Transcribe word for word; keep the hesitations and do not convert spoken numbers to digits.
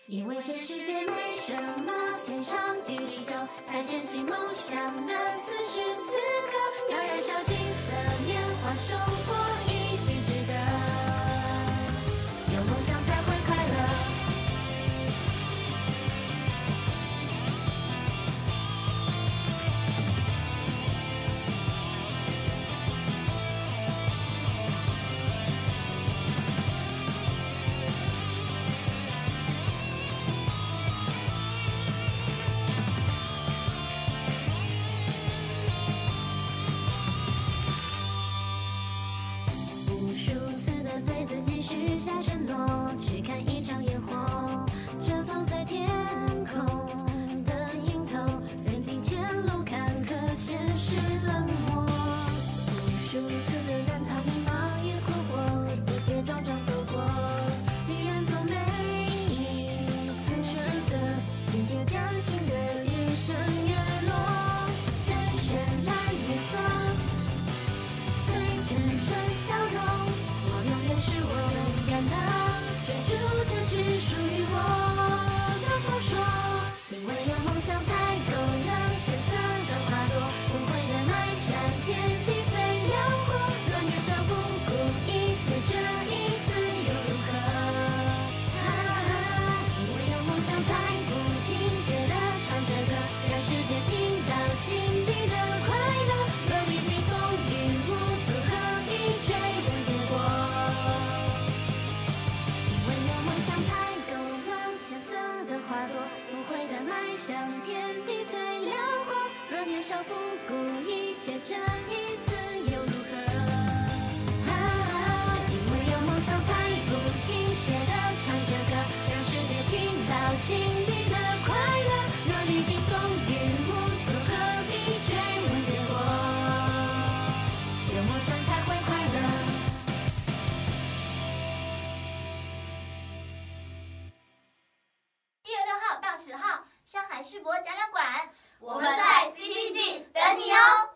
因为这世界没什么天长地久，才坚信梦想的此时此刻，要燃烧金色年华，生活已经值得，有梦想才会快乐。无数次的对自己许下承诺，去看一场烟火，绽放在天空的尽头，任凭前路坎坷，现实冷漠。无数次的难逃迷茫与困惑，跌跌撞撞走过，依然做每一次选择，迎接崭新的日升月落。最绚烂月色，最真诚笑容，我永远是我勇敢的追逐着只属于我的佛说。因为有梦想才够让浅色的花朵无悔的迈向天地最辽阔。若年少不顾一切，这一次又如何？啊啊因为有梦想才不停歇的唱着歌，让世界听到心底的快乐。若历经风雨无阻，何必追问结果？因为有梦想才够让浅色的花朵无悔的迈向天地最辽阔。若年少不顾一切，这一次又如何？啊因为有梦想才不停歇的唱着歌，让世界听到心底的快乐。若历经风雨无阻，何必追问结果？有梦想才会快乐。 七月六号到十号，上海世博展览馆， 我们在 C T G 等你哦。